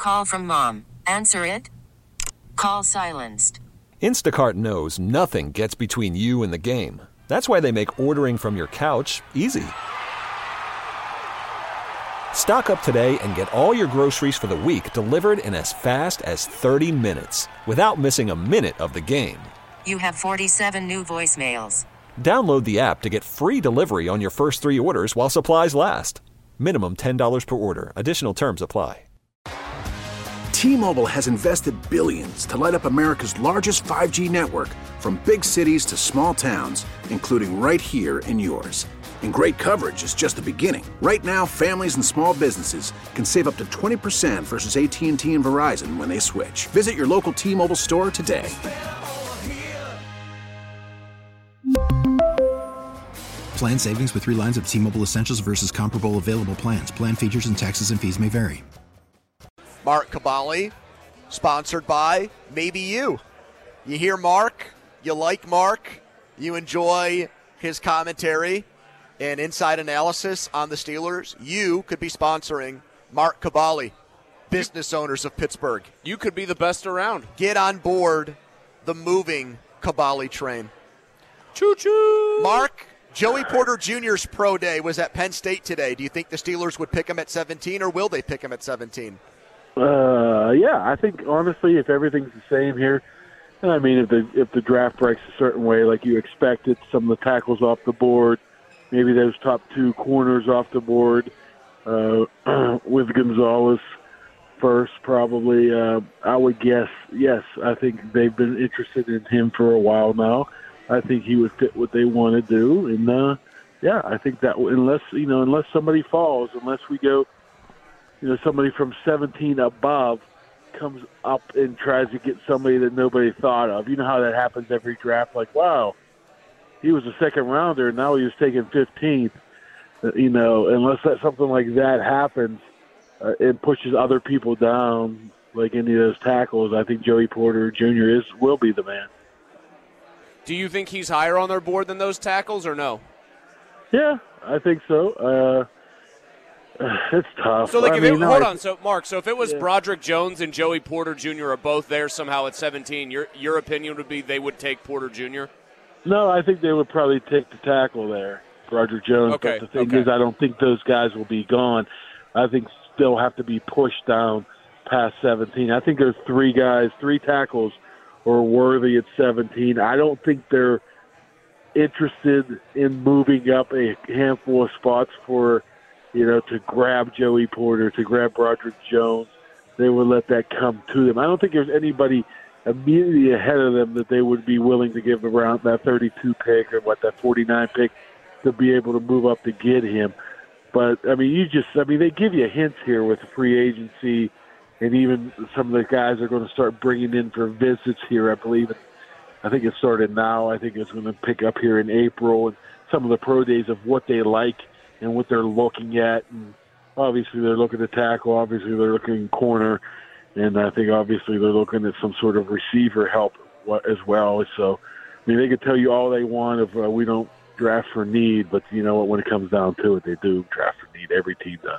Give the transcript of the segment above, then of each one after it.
Call from mom. Answer it. Call silenced. Instacart knows nothing gets between you and the game. That's why they make ordering from your couch easy. Stock up today and get all your groceries for the week delivered in as fast as 30 minutes without missing a minute of the game. You have 47 new voicemails. Download the app to get free delivery on your first 3 orders while supplies last. Minimum $10 per order. Additional terms apply. T-Mobile has invested billions to light up America's largest 5G network, from big cities to small towns, including right here in yours. And great coverage is just the beginning. Right now, families and small businesses can save up to 20% versus AT&T and Verizon when they switch. Visit your local T-Mobile store today. Plan savings with 3 lines of T-Mobile Essentials versus comparable available plans. Plan features and taxes and fees may vary. Mark Kaboly, sponsored by Maybe You. You hear Mark, you like Mark, you enjoy his commentary and inside analysis on the Steelers, you could be sponsoring Mark Kaboly, business owners of Pittsburgh. You could be the best around. Get on board the moving Kaboly train. Choo-choo! Mark, Joey Porter Jr.'s pro day was at Penn State today. Do you think the Steelers would pick him at 17, or will they pick him at 17? Yeah, I think, honestly, if everything's the same here, and I mean, if the draft breaks a certain way, like you expected, some of the tackles off the board, maybe those top 2 corners off the board, with Gonzalez first, probably, I would guess, yes, I think they've been interested in him for a while now. I think he would fit what they want to do, and yeah, I think that unless somebody falls, unless we go, somebody from 17 above comes up and tries to get somebody that nobody thought of. You know how that happens every draft. Like, wow, he was a second rounder, and now he was taken 15th. Unless something like that happens, it pushes other people down, like any of those tackles. I think Joey Porter Jr. will be the man. Do you think he's higher on their board than those tackles, or no? Yeah, I think so. It's tough. So, hold on. So, Mark, if it was Broderick Jones and Joey Porter Jr. are both there somehow at 17, your opinion would be they would take Porter Jr.? No, I think they would probably take the tackle there, Broderick Jones. Okay. But the thing is, I don't think those guys will be gone. I think still have to be pushed down past 17. I think there's 3 tackles are worthy at 17. I don't think they're interested in moving up a handful of spots for – to grab Joey Porter, to grab Broderick Jones. They would let that come to them. I don't think there's anybody immediately ahead of them that they would be willing to give around that 32 pick or that 49 pick to be able to move up to get him. But, they give you hints here with the free agency, and even some of the guys are going to start bringing in for visits here, I believe. I think it started now. I think it's going to pick up here in April, and some of the pro days of what they like and what they're looking at. And obviously they're looking at tackle. Obviously they're looking corner. And I think obviously they're looking at some sort of receiver help as well. So, they could tell you all they want of we don't draft for need, but you know what? When it comes down to it, they do draft for need. Every team does.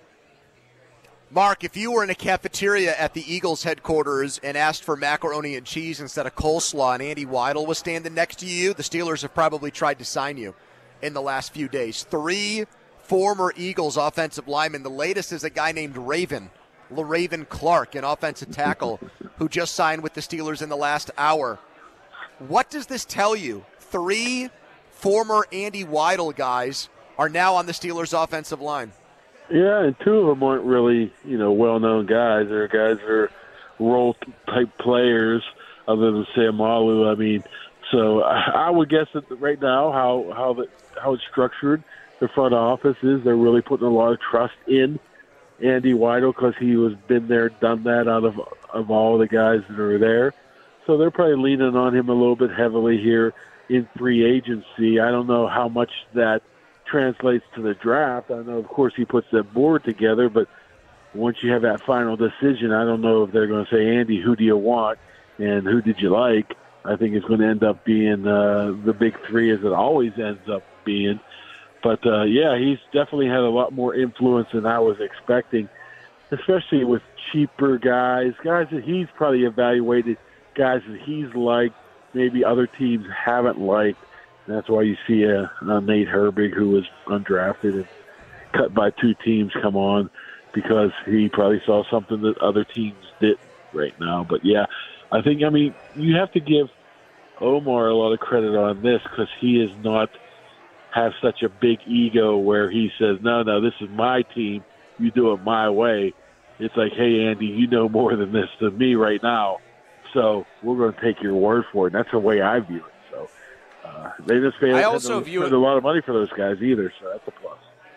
Mark, if you were in a cafeteria at the Eagles headquarters and asked for macaroni and cheese instead of coleslaw and Andy Weidl was standing next to you, the Steelers have probably tried to sign you in the last few days. 3 former Eagles offensive linemen. The latest is a guy named LaRaven Clark, an offensive tackle who just signed with the Steelers in the last hour. What does this tell you? 3 former Andy Weidl guys are now on the Steelers offensive line. Yeah, and 2 of them aren't really, well-known guys. They're guys that are role-type players other than Sam Malu. So I would guess that right now how it's structured, the front office is they're really putting a lot of trust in Andy Weidl because he was been there, done that out of all the guys that are there. So they're probably leaning on him a little bit heavily here in free agency. I don't know how much that translates to the draft. I know, of course, he puts that board together, but once you have that final decision, I don't know if they're going to say, Andy, who do you want and who did you like? I think it's going to end up being the big 3 as it always ends up being. But, yeah, he's definitely had a lot more influence than I was expecting. especially with cheaper guys that he's probably evaluated, guys that he's liked, maybe other teams haven't liked. And that's why you see a Nate Herbig, who was undrafted and cut by 2 teams, come on, because he probably saw something that other teams didn't right now. But, yeah, I mean, you have to give Omar a lot of credit on this because he is not have such a big ego where he says, no, this is my team. You do it my way. It's like, hey, Andy, you know more than this than me right now, so we're going to take your word for it. And that's the way I view it. So they just spend a lot of money for those guys either, so that's a plus.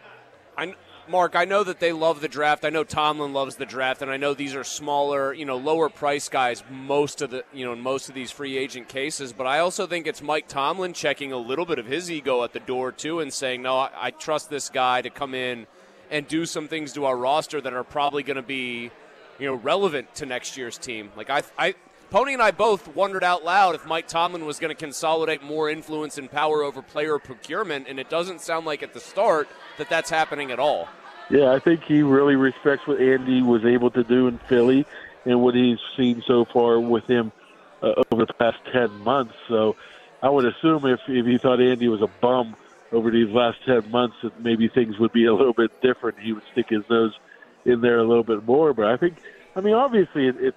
Mark, I know that they love the draft. I know Tomlin loves the draft, and I know these are smaller, lower price guys most of these free agent cases. But I also think it's Mike Tomlin checking a little bit of his ego at the door too, and saying, no, I trust this guy to come in and do some things to our roster that are probably going to be, relevant to next year's team. Like Pony and I both wondered out loud if Mike Tomlin was going to consolidate more influence and power over player procurement, and it doesn't sound like at the start that that's happening at all. Yeah, I think he really respects what Andy was able to do in Philly and what he's seen so far with him over the past 10 months. So I would assume if he thought Andy was a bum over these last 10 months, that maybe things would be a little bit different. He would stick his nose in there a little bit more. But obviously it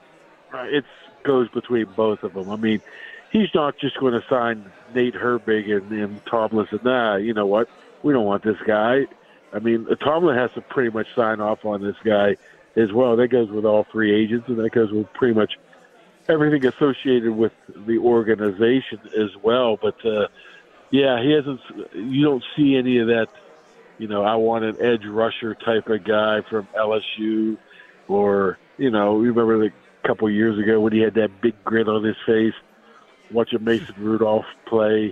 goes between both of them. I mean, he's not just going to sign Nate Herbig and Tomlin said, nah, you know what? We don't want this guy. I mean, Tomlin has to pretty much sign off on this guy as well. That goes with all free agents, and that goes with pretty much everything associated with the organization as well. But, yeah, he hasn't. You don't see any of that, I want an edge rusher type of guy from LSU or, remember a couple of years ago when he had that big grin on his face, watching Mason Rudolph play.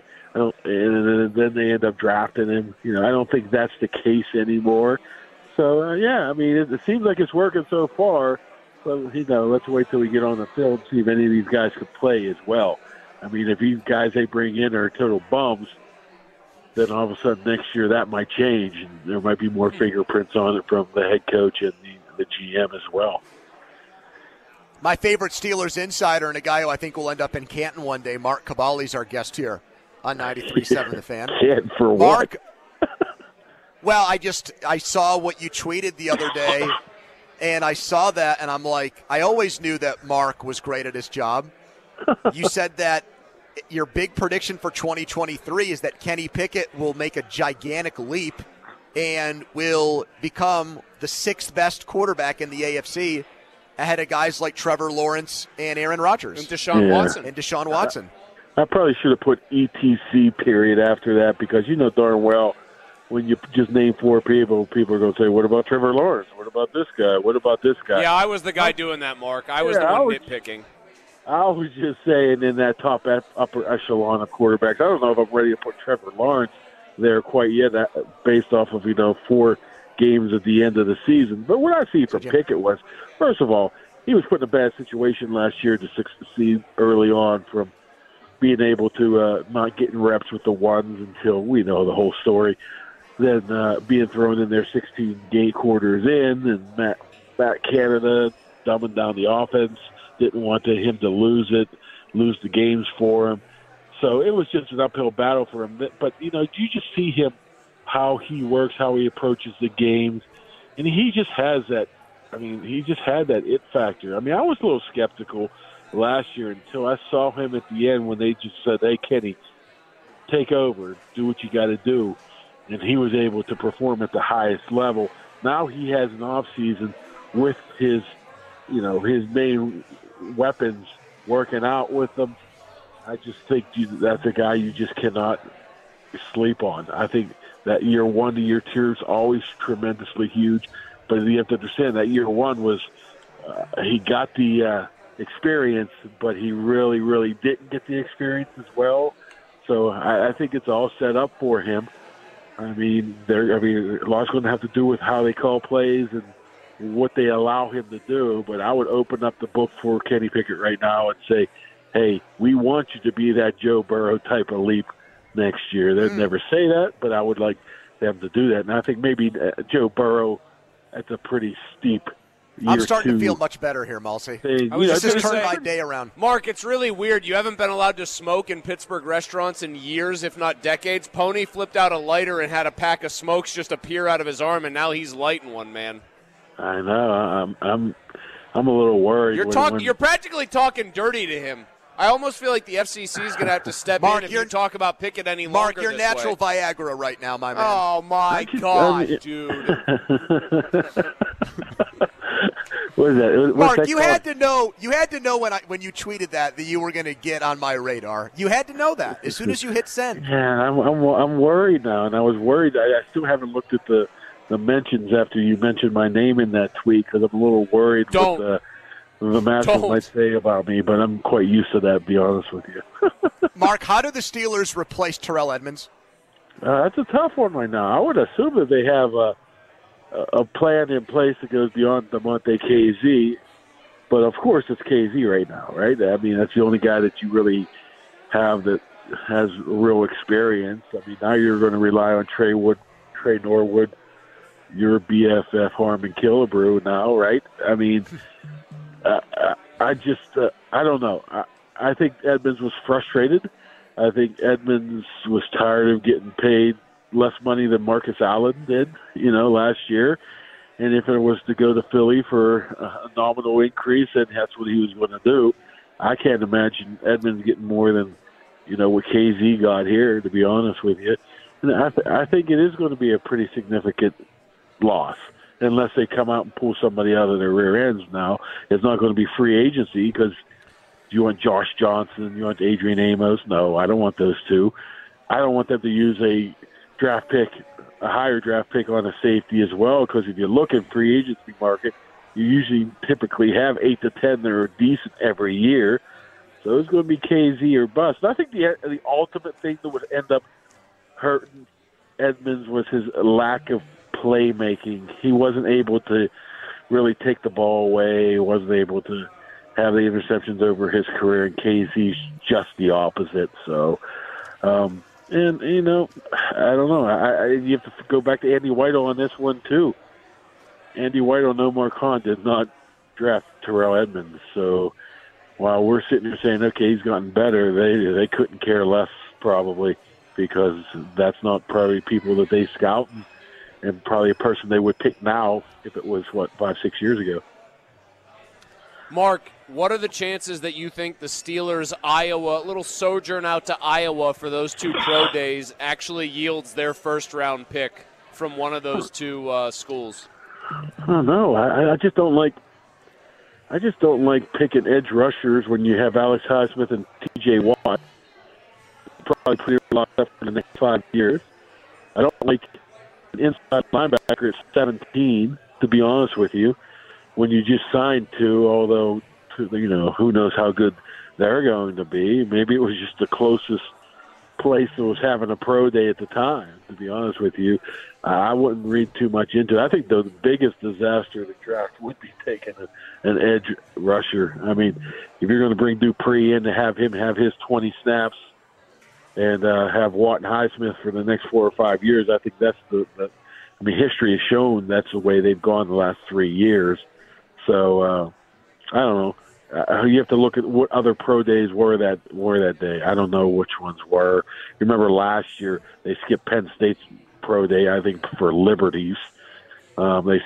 And then they end up drafting him. I don't think that's the case anymore. So, it seems like it's working so far. But, let's wait till we get on the field and see if any of these guys could play as well. I mean, if these guys they bring in are total bums, then all of a sudden next year that might change. And there might be more fingerprints on it from the head coach and the GM as well. My favorite Steelers insider and a guy who I think will end up in Canton one day, Mark Caballi's our guest here on 93.7 The Fan. For Mark, well, I saw what you tweeted the other day, and I saw that, and I'm like, I always knew that Mark was great at his job. You said that your big prediction for 2023 is that Kenny Pickett will make a gigantic leap and will become the 6th best quarterback in the AFC ahead of guys like Trevor Lawrence and Aaron Rodgers. And Deshaun Watson. I probably should have put ETC period after that because darn well when you just name 4 people are going to say, what about Trevor Lawrence? What about this guy? What about this guy? Yeah, I was the guy doing that, Mark. I was the one nitpicking. I was just saying in that top upper echelon of quarterbacks, I don't know if I'm ready to put Trevor Lawrence there quite yet based off of, 4 games at the end of the season. But what I see from Pickett was, first of all, he was put in a bad situation last year to succeed early on from being able to not getting reps with the ones until we know the whole story. Then being thrown in there 16 game quarters in, and Matt Canada dumbing down the offense, didn't want him to lose the games for him. So it was just an uphill battle for him. But, you just see him, how he works, how he approaches the games. And he just has that, he just had that it factor. I was a little skeptical last year until I saw him at the end when they just said, hey, Kenny, take over, do what you got to do. And he was able to perform at the highest level. Now he has an off season with his main weapons working out with them. I just think that's a guy you just cannot sleep on. I think that year 1 to year 2 is always tremendously huge, but you have to understand that year 1 was he got the experience, but he really, really didn't get the experience as well. So I think it's all set up for him. A lot's going to have to do with how they call plays and what they allow him to do. But I would open up the book for Kenny Pickett right now and say, hey, we want you to be that Joe Burrow type of leap next year. They'd never say that, but I would like them to do that. And I think maybe Joe Burrow, that's a pretty steep I'm starting to feel much better here, Mulsey. This has turned my day around. Mark, it's really weird. You haven't been allowed to smoke in Pittsburgh restaurants in years, if not decades. Pony flipped out a lighter and had a pack of smokes just appear out of his arm, and now he's lighting one, man. I know. I'm a little worried. You're practically talking dirty to him. I almost feel like the FCC is going to have to step in if you talk about Pickett any longer. Mark, you're natural Viagra right now, my man. Oh, my God, dude. What is that? Mark, that you had to know. You had to know when you tweeted that you were going to get on my radar. You had to know that as soon as you hit send. Yeah, I'm worried now, and I was worried. I still haven't looked at the mentions after you mentioned my name in that tweet because I'm a little worried what the Masters might say about me, but I'm quite used to that, to be honest with you. Mark, how do the Steelers replace Terrell Edmunds? That's a tough one right now. I would assume that they have a plan in place that goes beyond DeMonte KZ, but of course it's KZ right now, right? I mean, that's the only guy that you really have that has real experience. I mean, now you're going to rely on Trey Norwood, your BFF Harmon Killebrew now, right? I mean, I don't know. I think Edmunds was frustrated. I think Edmunds was tired of getting paid less money than Marcus Allen did, last year. And if it was to go to Philly for a nominal increase, and that's what he was going to do, I can't imagine Edmunds getting more than, what KZ got here, to be honest with you. And I think it is going to be a pretty significant loss unless they come out and pull somebody out of their rear ends now. It's not going to be free agency because you want Josh Johnson, you want Adrian Amos. No, I don't want those two. I don't want them to use a higher draft pick on a safety as well, because if you look at free agency market, you usually typically have 8 to 10 that are decent every year. So it's going to be KZ or bust. And I think the ultimate thing that would end up hurting Edmunds was his lack of playmaking. He wasn't able to really take the ball away. He wasn't able to have the interceptions over his career, and KZ's just the opposite. So, and, I don't know. You have to go back to Andy Whitehall on this one, too. Andy Whitehall, no more Khan, did not draft Terrell Edmunds. So while we're sitting here saying, okay, he's gotten better, they couldn't care less probably, because that's not probably people that they scout and probably a person they would pick now if it was, 5-6 years ago. Mark, what are the chances that you think the Steelers' little sojourn out to Iowa for those 2 pro days actually yields their first-round pick from one of those 2 schools? I don't know. I just don't like picking edge rushers when you have Alex Highsmith and T.J. Watt probably clear a lot for the next 5 years. I don't like an inside linebacker at 17, to be honest with you, when you just signed 2, although, who knows how good they're going to be. Maybe it was just the closest place that was having a pro day at the time, to be honest with you. I wouldn't read too much into it. I think the biggest disaster of the draft would be taking an edge rusher. I mean, if you're going to bring Dupree in to have him have his 20 snaps and have Watt and Highsmith for the next 4 or 5 years, I think that's history has shown that's the way they've gone the last 3 years. So I don't know. You have to look at what other pro days were that day. I don't know which ones were. You remember last year they skipped Penn State's pro day, I think, for liberties. I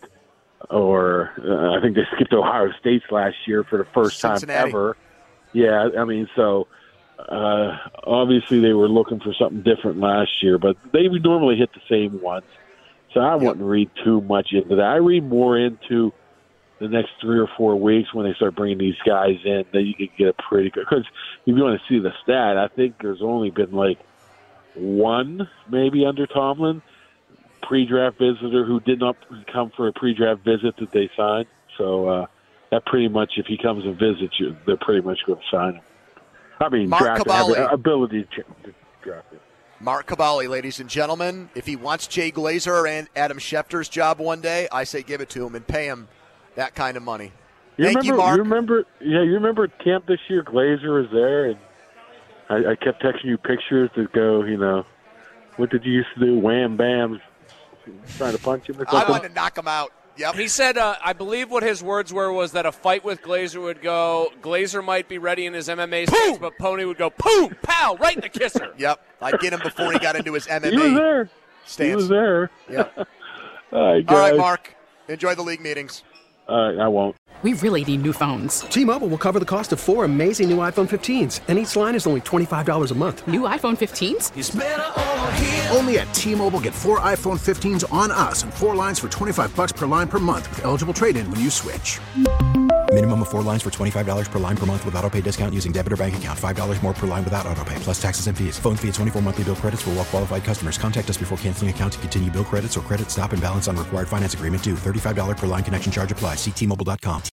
think they skipped Ohio State's last year for the first Cincinnati. time ever. Yeah, I mean, so obviously they were looking for something different last year, but they would normally hit the same ones. So I wouldn't read too much into that. I read more into the next 3 or 4 weeks when they start bringing these guys in, then you can get a pretty good. Because if you want to see the stat, I think there's only been like 1, maybe under Tomlin, pre-draft visitor who did not come for a pre-draft visit that they signed. So that pretty much, if he comes and visits you, they're pretty much going to sign him. I mean, draft ability to draft him. Mark Caballi, ladies and gentlemen, if he wants Jay Glazer and Adam Schefter's job one day, I say give it to him and pay him that kind of money. Thank you, Mark. You remember camp this year? Glazer was there, and I kept texting you pictures to go, what did you used to do? Wham, bam, trying to punch him or something? I wanted to knock him out. Yep. He said, I believe what his words were was that a fight with Glazer would go, Glazer might be ready in his MMA stance, but Pony would go, boom, pow, right in the kisser. Yep. I'd get him before he got into his MMA He was there. stance. He was there. Yep. All right, guys. All right, Mark. Enjoy the league meetings. I won't. We really need new phones. T-Mobile will cover the cost of 4 amazing new iPhone 15s, and each line is only $25 a month. New iPhone 15s? It's better over here. Only at T-Mobile, get 4 iPhone 15s on us and 4 lines for $25 per line per month with eligible trade-in when you switch. Minimum of 4 lines for $25 per line per month with autopay discount using debit or bank account. $5 more per line without autopay, plus taxes and fees. Phone fee at 24 monthly bill credits for well-qualified customers. Contact us before canceling account to continue bill credits or credit stop and balance on required finance agreement due. $35 per line connection charge applies. See T-Mobile.com.